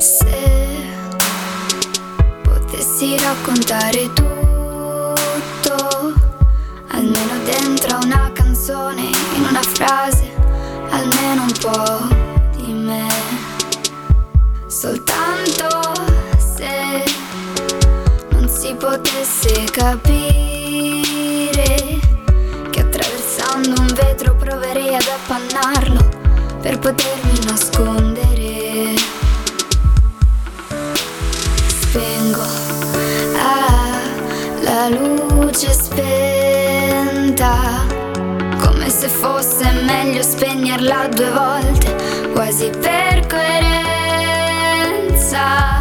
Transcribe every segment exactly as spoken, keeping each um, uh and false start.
Se potessi raccontare tutto, almeno dentro una canzone, in una frase, almeno un po' di me. Soltanto se non si potesse capire che attraversando un vetro proverei ad appannarlo per potermi nascondere. Spengo ah, la luce spenta, come se fosse meglio spegnerla due volte, quasi per coerenza.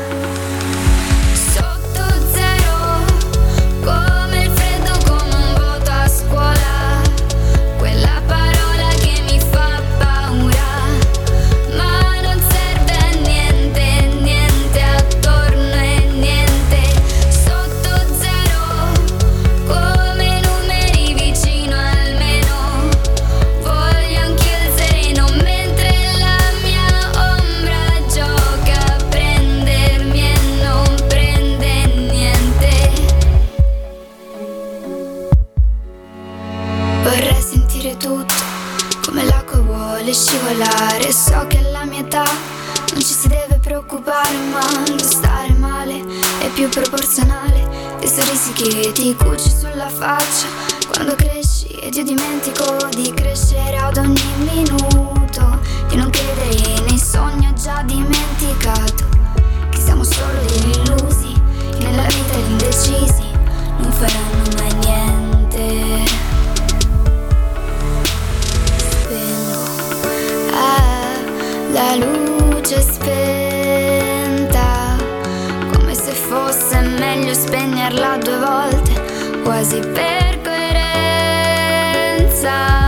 Sotto zero, come il freddo, come un voto a scuola, quella parola che mi fa paura, ma non serve a niente, niente attorno e niente. Sotto zero, come numeri vicino al meno, voglio anch'io il sereno, mentre la mia ombra gioca a prendermi e non prende niente. Vorrei sentire tutto, come l'acqua vuole scivolare. So che alla mia età non ci si deve preoccupare, ma stare male è più proporzionale dei sorrisi che ti cuci sulla faccia quando cresci. Ed io dimentico di crescere ad ogni minuto, di non credere nei sogni. Ho già dimenticato che siamo solo degli illusi, che nella vita gli indecisi non faranno mai niente. Spengo ah, la luce spenta, come se fosse meglio spegnerla due volte, quasi per coerenza.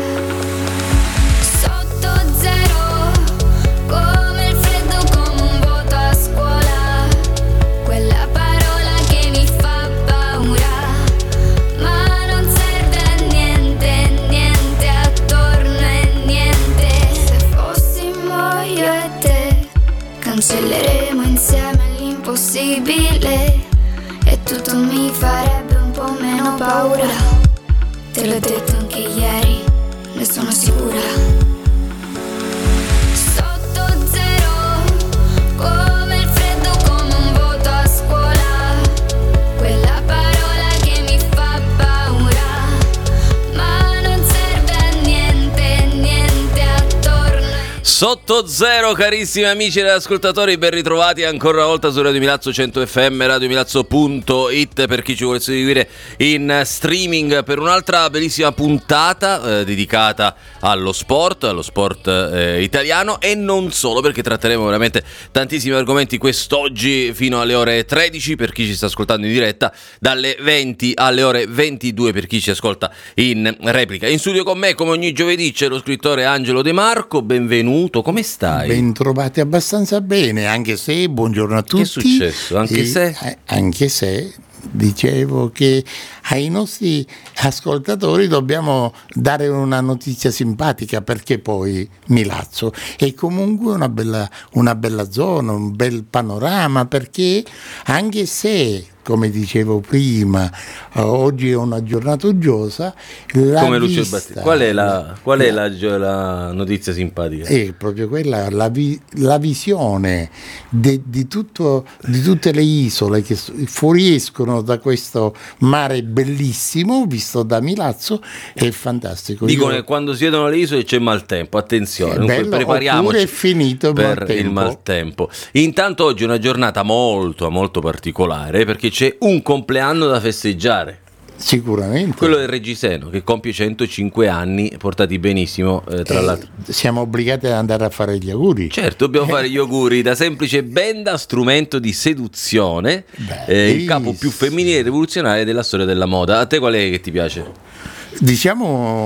Sotto zero, come il freddo, come un voto a scuola, quella parola che mi fa paura, ma non serve a niente, niente attorno e niente. Se fossimo io e te, cancelleremo insieme l'impossibile e tutto mi farebbe un po' meno paura. Te l'ho detto anche ieri, ne sono sicura. Sotto zero, come il freddo, come un voto a scuola, quella parola che mi fa paura, ma non serve a niente, niente attorno. Sotto zero, carissimi amici e ascoltatori, ben ritrovati ancora una volta su Radio Milazzo cento F M, radio milazzo punto it per chi ci vuole seguire in streaming per un'altra bellissima puntata eh, dedicata allo sport, allo sport eh, italiano e non solo, perché tratteremo veramente tantissimi argomenti quest'oggi fino alle ore tredici per chi ci sta ascoltando in diretta, dalle venti alle ore ventidue per chi ci ascolta in replica. In studio con me, come ogni giovedì, c'è lo scrittore Angelo De Marco. Benvenuto, come stai? Ben trovati, abbastanza bene, anche se, buongiorno a tutti. Che è successo? Anche e, se? Anche se, dicevo che ai nostri ascoltatori dobbiamo dare una notizia simpatica, perché poi Milazzo è comunque una bella, una bella zona, un bel panorama, perché anche se, come dicevo prima, oggi è una giornata uggiosa, la come Lucio vista, Battista. Qual è la, qual è la, la, la notizia simpatica? È proprio quella, la, vi, la visione de, di, tutto, di tutte le isole che fuoriescono da questo mare bellissimo visto da Milazzo è fantastico. Dicono Io... che quando si vedono le isole c'è maltempo, attenzione, è bello, prepariamoci è finito per maltempo. il maltempo. Intanto oggi è una giornata molto molto particolare, perché c'è un compleanno da festeggiare. Sicuramente. Quello del Reggiseno, che compie centocinque anni, portati benissimo, eh, tra eh, l'altro. Siamo obbligati ad andare a fare gli auguri. Certo, dobbiamo fare gli auguri da semplice benda, strumento di seduzione, eh, il capo più femminile e rivoluzionario della storia della moda. A te qual è che ti piace? Diciamo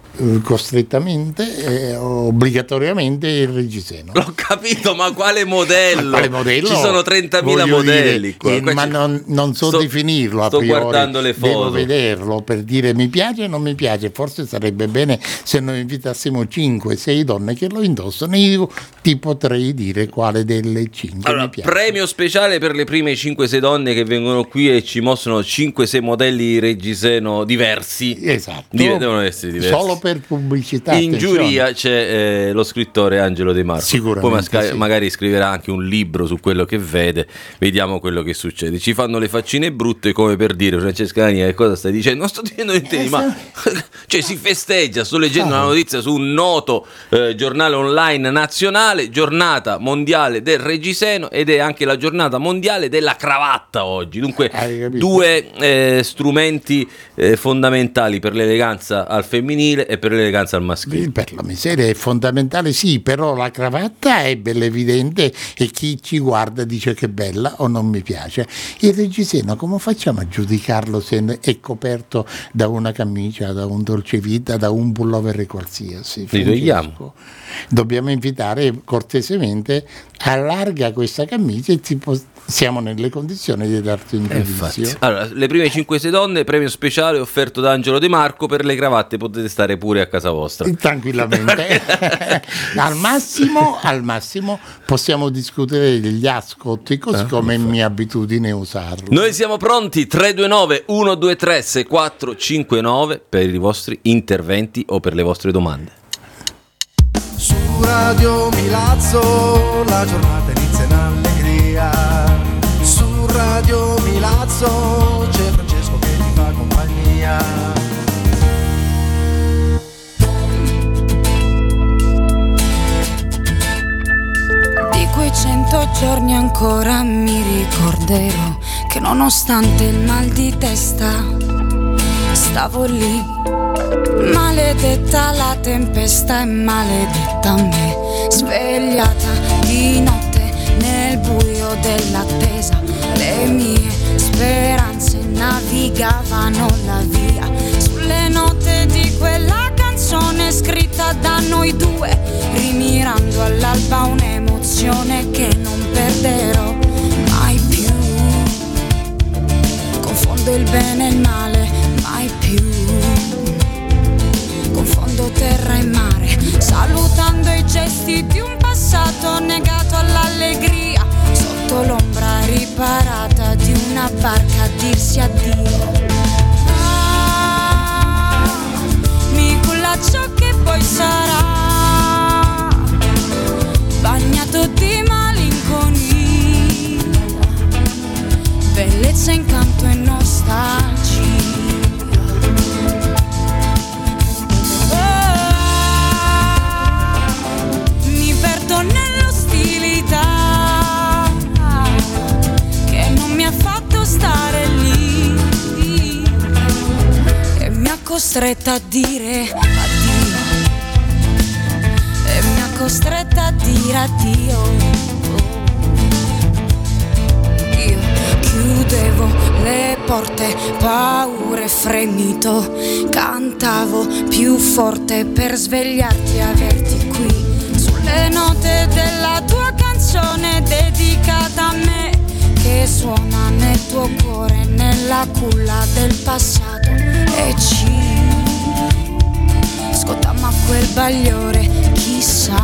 costrettamente, eh, obbligatoriamente il Reggiseno. L'ho capito, ma quale modello? Ma quale modello? Ci sono trentamila modelli dire, qua. Eh, qua ma ci... non, non so sto, definirlo a sto priori. guardando le foto. Devo vederlo per dire mi piace o non mi piace. Forse sarebbe bene se noi invitassimo cinque sei donne che lo indossano, io ti potrei dire quale delle cinque allora, mi piace. Premio speciale per le prime cinque sei donne che vengono qui e ci mostrano cinque sei modelli Reggiseno diversi. Esatto. Div- devono essere diversi. Solo per pubblicità. In attenzione. giuria c'è eh, lo scrittore Angelo De Marco. Sicuramente, poi masca- sì. magari scriverà anche un libro su quello che vede, vediamo quello che succede. Ci fanno le faccine brutte come per dire Francesca Daniela, che cosa stai dicendo? Non sto dicendo niente, ma cioè si festeggia, sto leggendo una notizia su un noto eh, giornale online nazionale, giornata mondiale del Reggiseno, ed è anche la giornata mondiale della cravatta oggi. Dunque due eh, strumenti eh, fondamentali per l'eleganza al femminile e per l'eleganza al maschile. Per la miseria è fondamentale, sì, però la cravatta è bella evidente e chi ci guarda dice che è bella o non mi piace. Il Reggiseno come facciamo a giudicarlo se è coperto da una camicia, da un dolcevita, da un pullover qualsiasi? Li togliamo. Dobbiamo invitare cortesemente, allarga questa camicia e ti po- siamo nelle condizioni di darti un giudizio. Allora, le prime cinque sei donne, premio speciale offerto da Angelo De Marco, per le cravatte potete stare pure a casa vostra. Tranquillamente. al massimo, al massimo possiamo discutere degli ascolti, così eh, come è mia abitudine usarlo. Noi siamo pronti, tre due nove uno due tre sei quattro cinque nove per i vostri interventi o per le vostre domande. Su Radio Milazzo la giornata inizia in allegria. Su Radio Milazzo c'è Francesco che ti fa compagnia. Di quei cento giorni ancora mi ricorderò che nonostante il mal di testa stavo lì. Maledetta la tempesta e maledetta me, svegliata di notte nel buio dell'attesa. Le mie speranze navigavano la via sulle note di quella canzone scritta da noi due, rimirando all'alba un'emozione che non perderò mai più. Confondo il bene e il male, mai più. Confondo terra e mare, salutando i gesti di un passato negato all'allegria, sotto l'ombra riparata di una barca a dirsi addio. Ah, mi culla ciò che poi sarà, bagnato di malinconia, bellezza, incanto e nostalgia. Nell'ostilità che non mi ha fatto stare lì e mi ha costretta a dire addio, e mi ha costretta a dire addio. Io chiudevo le porte, paure, fremito, cantavo più forte per svegliarti e averti qui. Le note della tua canzone dedicata a me, che suona nel tuo cuore, nella culla del passato. E ci scottammo a quel bagliore, chissà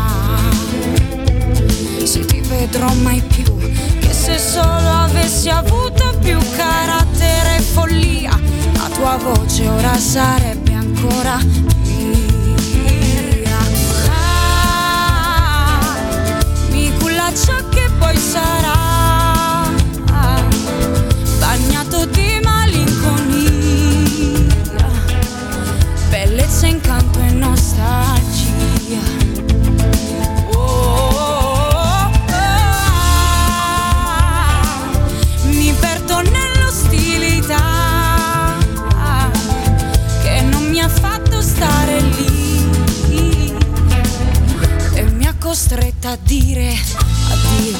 se ti vedrò mai più, che se solo avessi avuto più carattere e follia, la tua voce ora sarebbe ancora ciò che poi sarà, bagnato di malinconia, bellezza, incanto e nostalgia. Oh, oh, oh, oh. Mi perdo nell'ostilità che non mi ha fatto stare lì e mi ha costretta a dire addio,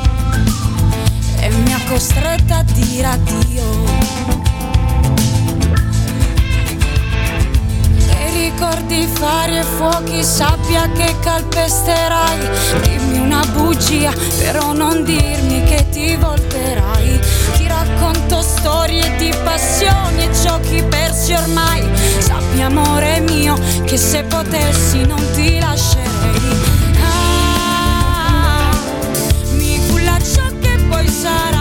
e mi ha costretta a dire addio. E ricordi, fari e fuochi, sabbia che calpesterai. Dimmi una bugia, però non dirmi che ti volterai. Ti racconto storie di passioni e giochi persi ormai. Sappi amore mio che se potessi non ti lascerei. Ah, mi culla ciò che poi sarà,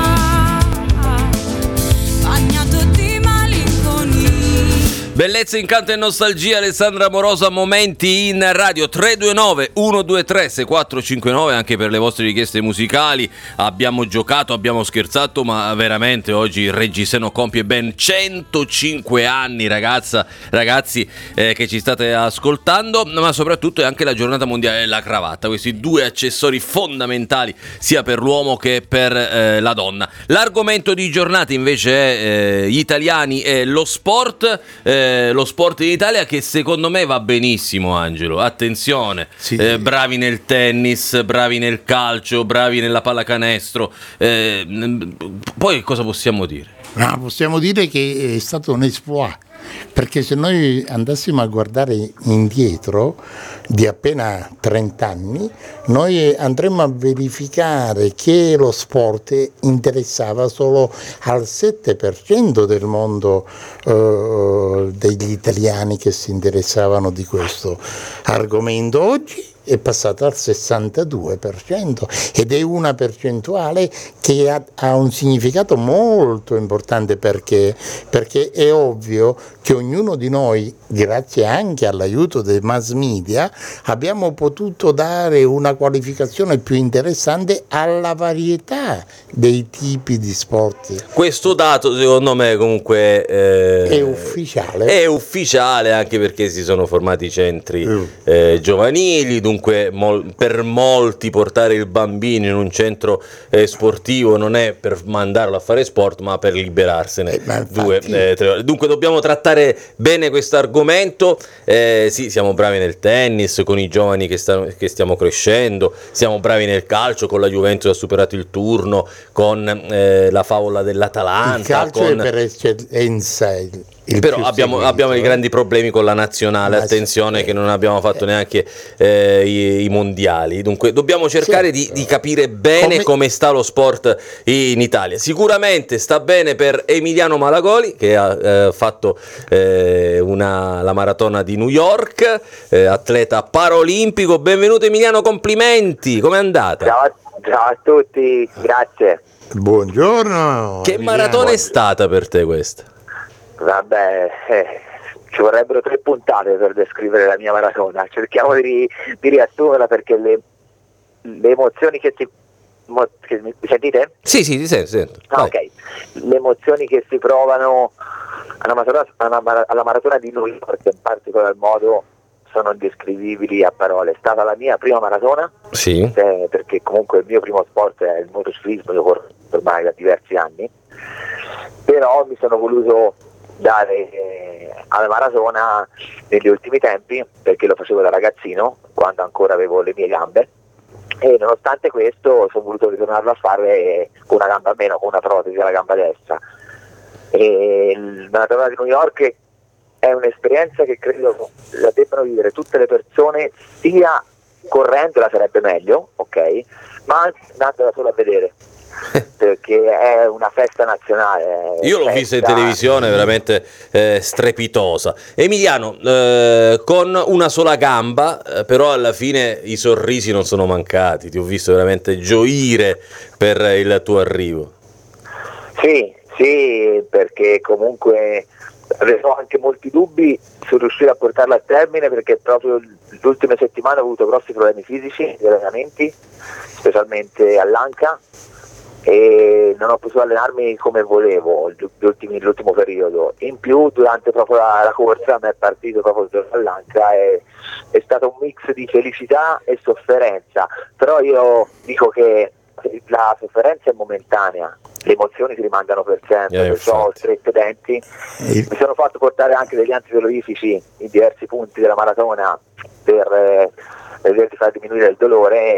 bagnato di malinconia. Bellezza, incanto e nostalgia, Alessandra Morosa, momenti in radio. Tre due nove uno due tre sei quattro cinque nove anche per le vostre richieste musicali. Abbiamo giocato, abbiamo scherzato, ma veramente oggi il Reggiseno compie ben centocinque anni, ragazza, ragazzi eh, che ci state ascoltando, ma soprattutto è anche la giornata mondiale della cravatta, questi due accessori fondamentali sia per l'uomo che per eh, la donna. L'argomento di giornata invece è eh, gli italiani e lo sport. Eh, lo sport in Italia, che secondo me va benissimo, Angelo, attenzione, Sì. eh, bravi nel tennis, bravi nel calcio, bravi nella pallacanestro, eh, poi cosa possiamo dire? No, possiamo dire che è stato un exploit, perché se noi andassimo a guardare indietro di appena trenta anni, noi andremmo a verificare che lo sport interessava solo al sette per cento del mondo eh, degli italiani che si interessavano di questo argomento. Oggi è passata al sessantadue per cento ed è una percentuale che ha, ha un significato molto importante, perché, perché è ovvio che ognuno di noi, grazie anche all'aiuto dei mass media, abbiamo potuto dare una qualificazione più interessante alla varietà dei tipi di sport. Questo dato secondo me comunque eh, È ufficiale. è ufficiale, anche perché si sono formati i centri Mm. eh, giovanili, dunque mol- per molti portare il bambino in un centro eh, sportivo non è per mandarlo a fare sport, ma per liberarsene Eh, ma infatti- due, eh, tre ore. Dunque dobbiamo trattare bene questo argomento. Eh, sì, siamo bravi nel tennis con i giovani che, stanno, che stiamo crescendo, siamo bravi nel calcio con la Juventus, ha superato il turno, con eh, la favola dell'Atalanta, Il calcio con... è per eccellenza il, il Però più abbiamo, seguito, abbiamo i eh. grandi problemi con la nazionale, Ma attenzione sì. che non abbiamo fatto neanche eh, i, i mondiali, dunque dobbiamo cercare Sì. di, di capire bene come... Come- sta lo sport in Italia. Sicuramente sta bene per Emiliano Malagoli, che ha eh, fatto eh, una, la maratona di New York, eh, atleta paraolimpico. Benvenuto Emiliano, complimenti, com'è andata? Ciao a, ciao a tutti, grazie. Buongiorno. Che Emiliano. maratona è stata per te questa? Vabbè, eh, ci vorrebbero tre puntate per descrivere la mia maratona. Cerchiamo di, di riassumerla, perché le, le emozioni che si... Mo, che, mi sentite? Sì, sì, ti sento, sento. Ah, Vai. ok. Le emozioni che si provano alla maratona, alla, alla maratona di New York in particolar modo sono indescrivibili a parole. È stata la mia prima maratona, Sì. eh, perché comunque il mio primo sport è il motociclismo, io corro ormai da diversi anni, però mi sono voluto dare eh, alla maratona negli ultimi tempi, perché lo facevo da ragazzino, quando ancora avevo le mie gambe, e nonostante questo sono voluto ritornarlo a fare con una gamba a meno, con una protesi alla gamba destra. E il maratona di New York è un'esperienza che credo la debbano vivere tutte le persone, sia correndo, la sarebbe meglio, ok, ma anche andandola solo a vedere, perché è una festa nazionale. Io l'ho festa... vista in televisione, veramente eh, strepitosa. Emiliano, eh, con una sola gamba, eh, però alla fine i sorrisi non sono mancati, ti ho visto veramente gioire per il tuo arrivo. Sì, sì, perché comunque avevo anche molti dubbi su riuscire a portarla a termine, perché proprio le ultime settimane ho avuto grossi problemi fisici di allenamenti, specialmente all'anca, e non ho potuto allenarmi come volevo l'ultimo periodo. In più durante proprio la, la corsa mi è partito proprio dall'anca, e è stato un mix di felicità e sofferenza, però io dico che la sofferenza è momentanea, le emozioni si rimandano per sempre, Eh, perciò ho infatti. stretto i denti, Il- mi sono fatto portare anche degli antidolorifici in diversi punti della maratona per eh, vedere di far diminuire il dolore,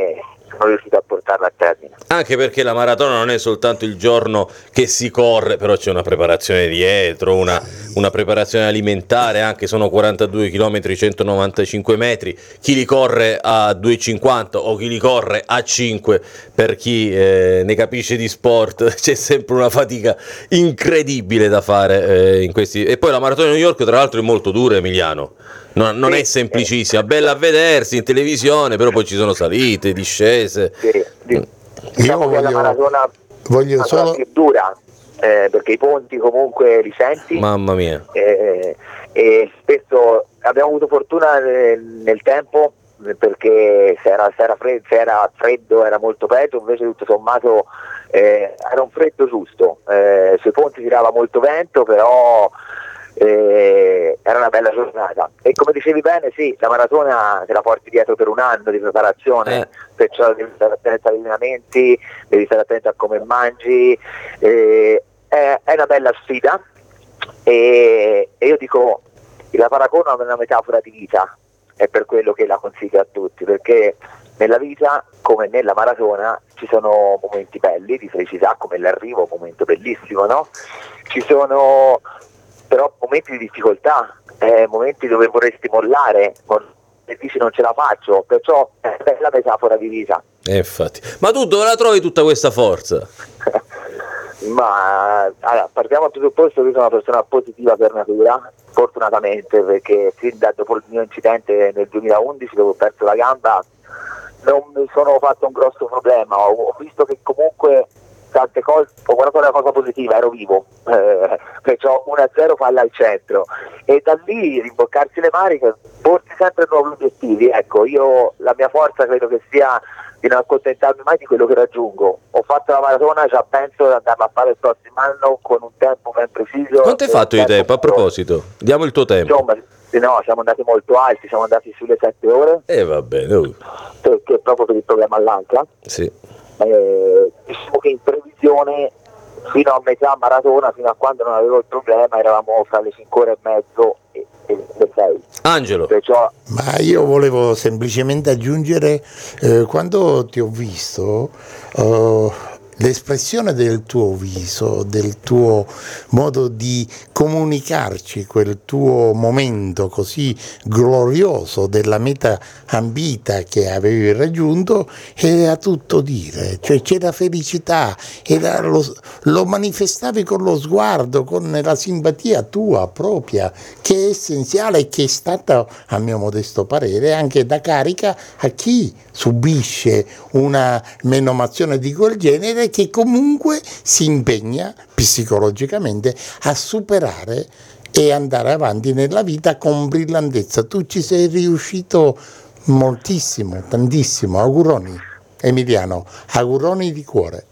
sono riuscito a portarla a termine. Anche perché la maratona non è soltanto il giorno che si corre, però c'è una preparazione dietro, una, una preparazione alimentare, anche sono quarantadue chilometri, centonovantacinque metri, chi li corre a due e cinquanta o chi li corre a cinque, per chi eh, ne capisce di sport, c'è sempre una fatica incredibile da fare eh, in questi... E poi la maratona di New York tra l'altro è molto dura, Emiliano. Non, non sì, è semplicissima, bella a vedersi in televisione, però poi ci sono salite, discese. Sì, sì. Diciamo che voglio- la maratona voglio è solo- più dura, eh, perché i ponti comunque li senti, Mamma mia. eh, e spesso abbiamo avuto fortuna nel, nel tempo, eh, perché se era, se, era freddo, se era freddo era molto peggio, invece tutto sommato eh, era un freddo giusto, eh, sui ponti tirava molto vento, però eh, era una bella giornata. E come dicevi bene, sì, la maratona te la porti dietro per un anno di preparazione, Eh. perciò devi stare attento agli allenamenti, devi stare attento a come mangi, eh, è, è una bella sfida, e, e io dico, la maratona è una metafora di vita, è per quello che la consiglio a tutti, perché nella vita, come nella maratona, ci sono momenti belli di felicità, come l'arrivo, un momento bellissimo, no? Ci sono però momenti di difficoltà, eh, momenti dove vorresti mollare, e dici non ce la faccio, perciò è la metafora di vita. Eh, infatti. Ma tu dove la trovi tutta questa forza? Ma allora, partiamo dal presupposto che io sono una persona positiva per natura, fortunatamente, perché fin da dopo il mio incidente nel duemilaundici, dove ho perso la gamba, non mi sono fatto un grosso problema, ho, ho visto che comunque tante cose, ho guardato una cosa positiva, ero vivo, eh, perciò uno a zero falla al centro, e da lì rimboccarsi le maniche, porti sempre nuovi obiettivi. Ecco, io la mia forza credo che sia di non accontentarmi mai di quello che raggiungo. Ho fatto la maratona, già penso di andarla a fare il prossimo anno con un tempo ben preciso. Quanto hai fatto di tempo? A proposito, diamo il tuo tempo. Insomma, no, siamo andati molto alti, siamo andati sulle sette ore, E eh, va bene, uh, perché proprio per il problema all'ancla. sì. Eh, diciamo che in previsione fino a metà maratona, fino a quando non avevo il problema, eravamo fra le cinque ore e mezzo e, e le sei. Angelo, Perciò Ma io volevo semplicemente aggiungere, eh, quando ti ho visto, eh, l'espressione del tuo viso, del tuo modo di comunicarci, quel tuo momento così glorioso della meta ambita che avevi raggiunto, era tutto dire, cioè c'era felicità, era lo, lo manifestavi con lo sguardo, con la simpatia tua propria, che è essenziale e che è stata, a mio modesto parere, anche da carica a chi subisce una menomazione di quel genere, che comunque si impegna psicologicamente a superare e andare avanti nella vita con brillantezza. Tu ci sei riuscito moltissimo, tantissimo. Auguroni, Emiliano, auguroni di cuore.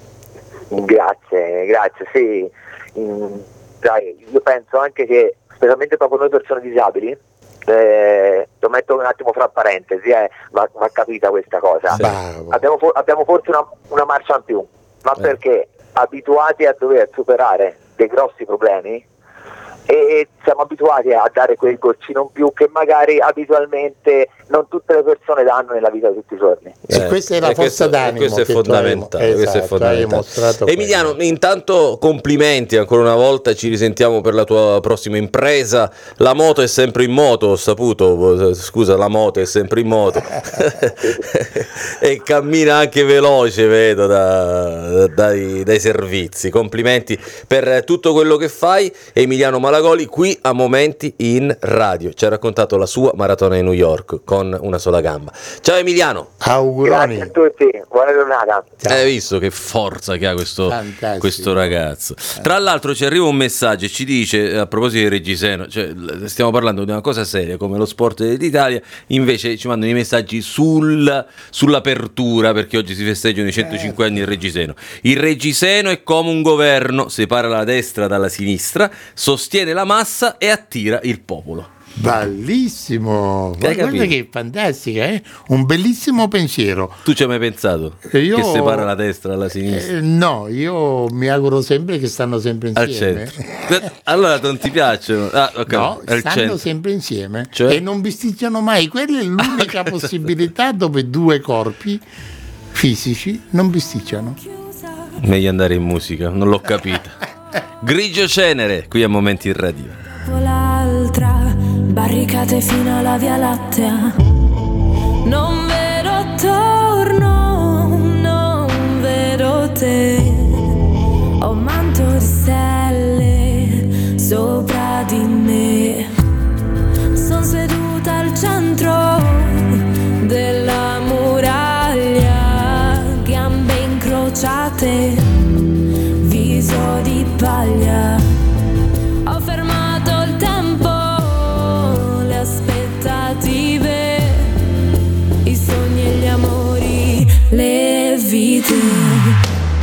grazie, grazie, sì. Mm, dai, io penso anche che, specialmente proprio noi persone disabili, eh, lo metto un attimo fra parentesi, eh, va, va capita questa cosa. Bravo. Abbiamo, for- abbiamo forse una, una marcia in più, ma Eh. perché abituati a dover superare dei grossi problemi, e siamo abituati a dare quel goccino in più che magari abitualmente non tutte le persone danno nella vita di tutti i giorni. E questa è la e forza questo- d'animo e questo è che tu hai- fondamentale, questo è esatto, hai fondamentale. mostrato Emiliano, quello. intanto complimenti ancora una volta, ci risentiamo per la tua prossima impresa. La moto è sempre in moto, ho saputo, scusa, la moto è sempre in moto e cammina anche veloce, vedo da- dai, dai servizi. Complimenti per tutto quello che fai, Emiliano Malagoli, qui a Momenti in Radio. Ci ha raccontato la sua maratona in New York con una sola gamba. Ciao Emiliano. Auguroni. Grazie a tutti, buona giornata. Ciao. Hai visto che forza che ha questo, Fantastico. questo ragazzo? Tra l'altro ci arriva un messaggio e ci dice, a proposito di Reggiseno, cioè l- stiamo parlando di una cosa seria come lo sport d'Italia, invece ci mandano i messaggi sul, sull'apertura, perché oggi si festeggiano i centocinque anni del Reggiseno. Il Reggiseno è come un governo, separa la destra dalla sinistra, sostiene la massa e attira il popolo. Bellissimo, Che hai guarda capito? che fantastica, eh? Un bellissimo pensiero. Tu ci hai mai pensato? Io- Che separa la destra dalla sinistra? Eh, no, io mi auguro sempre che stanno sempre Al insieme. centro. Allora non ti piacciono? Ah, ok, No, al stanno centro. sempre insieme, Cioè? e non bisticciano mai. Quella è l'unica possibilità dove due corpi fisici non bisticciano. Meglio andare in musica, non l'ho capita. Grigio Cenere, qui a Momenti in Radio. Dopo l'altra, barricate fino alla Via Lattea. Non vedo attorno, non vedo te. Ho un manto di stelle sopra di me. Sono seduta al centro della muraglia, gambe incrociate, viso di paglia. Ho fermato il tempo, le aspettative, i sogni e gli amori, le vite.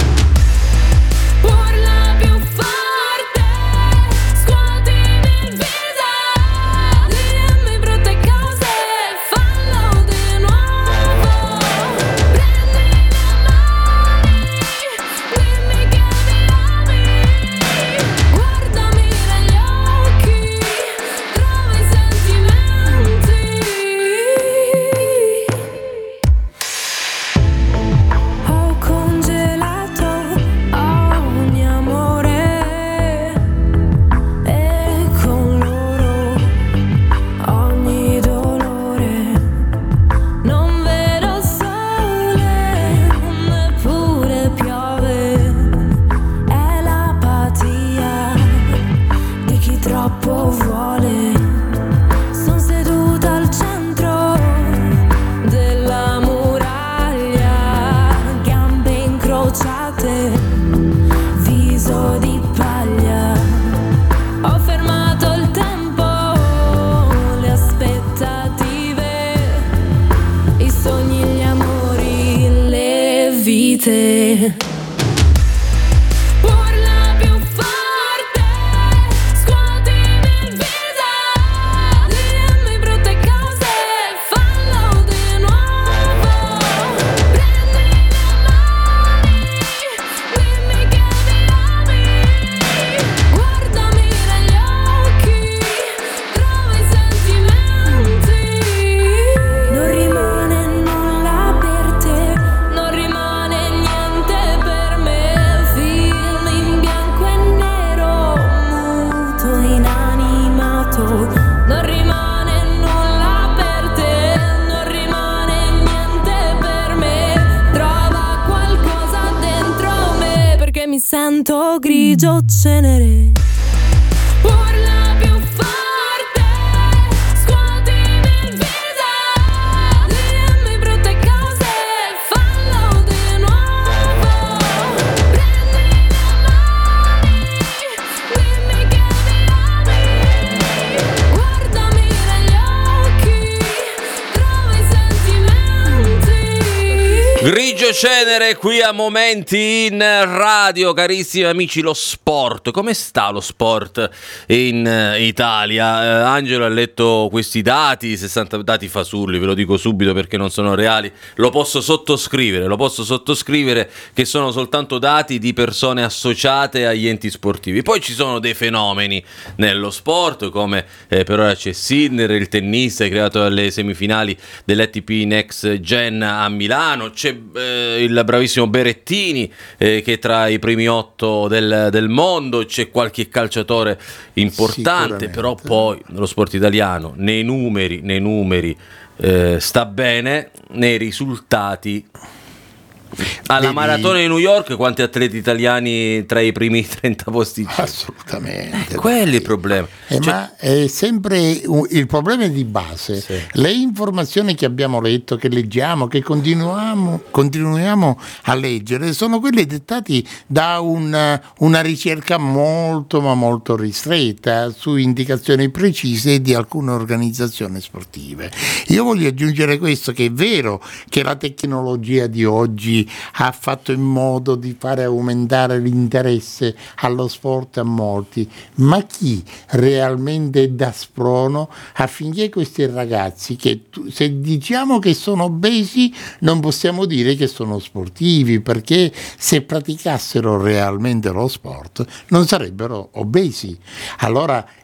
Sento grigio cenere. Urla più forte, scuotimi il viso, dimmi brutte cose, fallo di nuovo. Prendi le mani, dimmi che mi ami, guardami negli occhi, trovo i sentimenti. Grigio Cenere qui a Momenti in Radio. Carissimi amici, lo sport, come sta lo sport in Italia? Eh, Angelo ha letto questi dati, sessanta dati fasulli, ve lo dico subito perché non sono reali, lo posso sottoscrivere, lo posso sottoscrivere che sono soltanto dati di persone associate agli enti sportivi. Poi ci sono dei fenomeni nello sport, come eh, per ora c'è Sinner, il tennista creato alle semifinali dell'A T P Next Gen a Milano, c'è eh, il bravissimo Berrettini eh, che tra i primi otto del, del mondo, c'è qualche calciatore importante, però poi nello sport italiano nei numeri, nei numeri eh, sta bene, nei risultati. Alla Vedi, maratona di New York quanti atleti italiani tra i primi trenta posti c'è? Assolutamente. Eh, quello è il problema. Eh, Cioè, ma è sempre un, il problema è di base. Sì. Le informazioni che abbiamo letto, che leggiamo, che continuiamo, continuiamo a leggere, sono quelle dettate da un, una ricerca molto ma molto ristretta su indicazioni precise di alcune organizzazioni sportive. Io voglio aggiungere questo, che è vero che la tecnologia di oggi ha fatto in modo di fare aumentare l'interesse allo sport a molti, ma chi realmente dà sprono affinché questi ragazzi, che se diciamo che sono obesi non possiamo dire che sono sportivi, perché se praticassero realmente lo sport non sarebbero obesi. Allora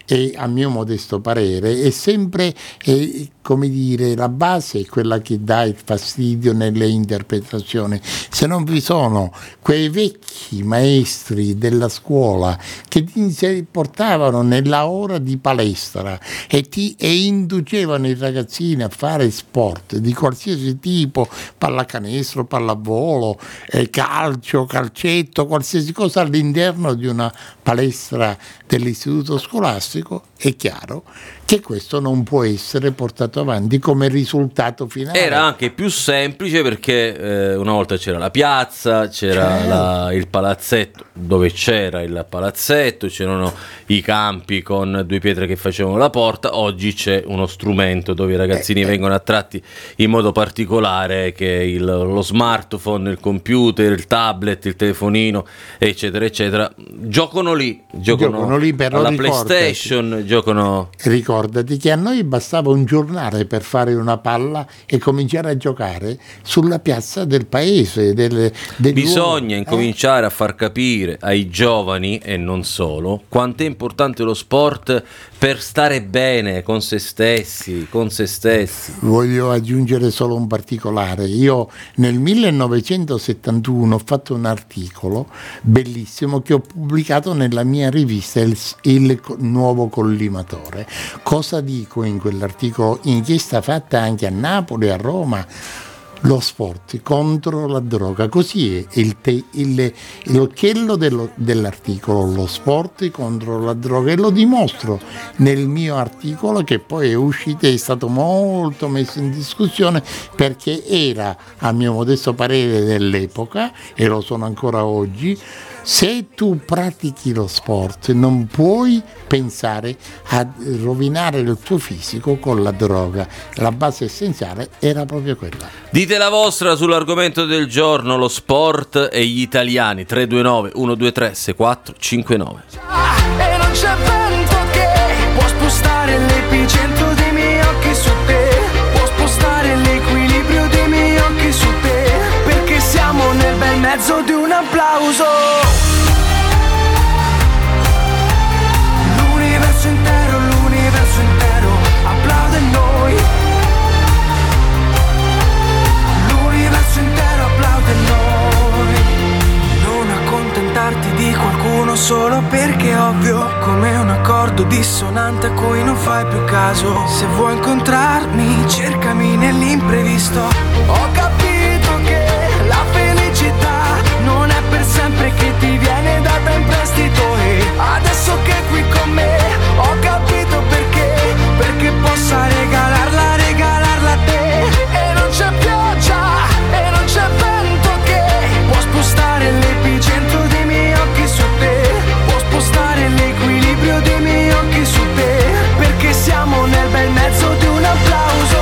e a mio modesto parere è sempre eh, come dire, la base è quella che dà il fastidio nelle interpretazioni. Se non vi sono quei vecchi maestri della scuola che ti portavano nella ora di palestra e, ti, e inducevano i ragazzini a fare sport di qualsiasi tipo, pallacanestro, pallavolo, eh, calcio, calcetto, qualsiasi cosa all'interno di una palestra dell'istituto scolastico, è chiaro che questo non può essere portato avanti come risultato finale. Era anche più semplice perché eh, una volta c'era la piazza, c'era Certo. la, il palazzetto, dove c'era il palazzetto, c'erano i campi con due pietre che facevano la porta. Oggi c'è uno strumento dove i ragazzini Eh, eh. vengono attratti in modo particolare, che è il, lo smartphone, il computer, il tablet, il telefonino, eccetera eccetera. Giocano lì, giocano, Giocano lì, però alla ricordati. PlayStation, giocano. Ricordati che a noi bastava un giornale per fare una palla e cominciare a giocare sulla piazza del paese. Del, del Bisogna luogo. incominciare a far capire ai giovani, e non solo, quanto è importante lo sport per stare bene con se stessi, con se stessi. Voglio aggiungere solo un particolare. Io nel millenovecentosettantuno ho fatto un articolo bellissimo che ho pubblicato nella mia rivista Il, il Nuovo Collimatore. Cosa dico in quell'articolo? Inchiesta fatta anche a Napoli e a Roma. Lo sport contro la droga, così è il, te, il, l'occhiello dello, dell'articolo, lo sport contro la droga, e lo dimostro nel mio articolo, che poi è uscito e è stato molto messo in discussione perché era, a mio modesto parere dell'epoca, e lo sono ancora oggi, se tu pratichi lo sport non puoi pensare a rovinare il tuo fisico con la droga. La base essenziale era proprio quella. Dite la vostra sull'argomento del giorno, lo sport e gli italiani. Tre due nove uno due tre sei quattro cinque nove. E non c'è vento che può spostare l'epicentro dei miei occhi su te, può spostare l'equilibrio dei miei occhi su te, perché siamo nel bel mezzo di un applauso. L'universo intero, l'universo intero applaude noi. L'universo intero applaude noi. Non accontentarti di qualcuno solo perché è ovvio, come un accordo dissonante a cui non fai più caso. Se vuoi incontrarmi, cercami nell'imprevisto. Ho capito che la felicità non è per sempre, che ti viene data in prestito, e adesso che è qui con me ho capito perché, perché possa regalarla, regalarla a te. E non c'è pioggia e non c'è vento che può spostare l'epicentro dei miei occhi su te, può spostare l'equilibrio dei miei occhi su te, perché siamo nel bel mezzo di un applauso.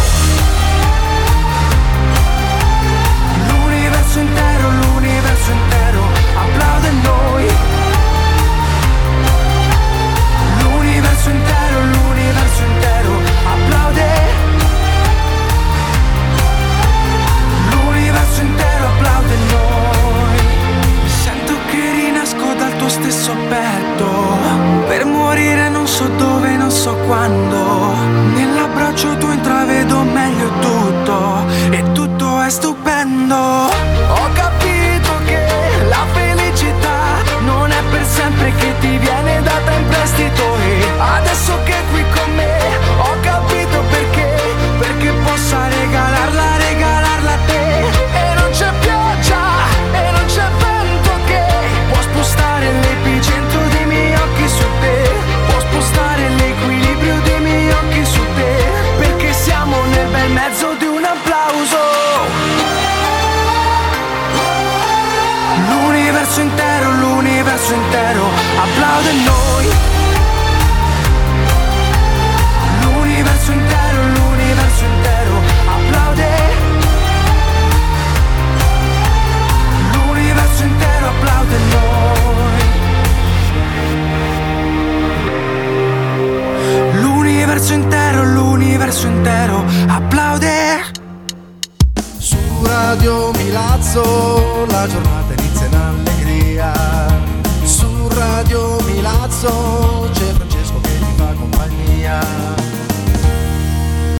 L'universo intero, l'universo intero applaude noi. L'universo intero, l'universo intero applaude. L'universo intero applaude noi. Sento che rinasco dal tuo stesso petto, per morire non so dove, non so quando. Nell'abbraccio tuo intravedo meglio tutto, e tutto è stupendo. Ho capito che la felicità non è per sempre, che ti viene data in prestito, e adesso che è qui con me ho capito perché, perché possa regalarla, regalarla a te. E non c'è pioggia e non c'è vento che può spostare l'epicentro dei miei occhi su te, può spostare l'equilibrio dei miei occhi su te, perché siamo nel bel mezzo di un applauso. L'universo intero, l'universo intero applaude noi. L'universo intero, l'universo intero applaude. L'universo intero applaude noi. L'universo intero, l'universo intero applaude. Su Radio Milazzo la giornata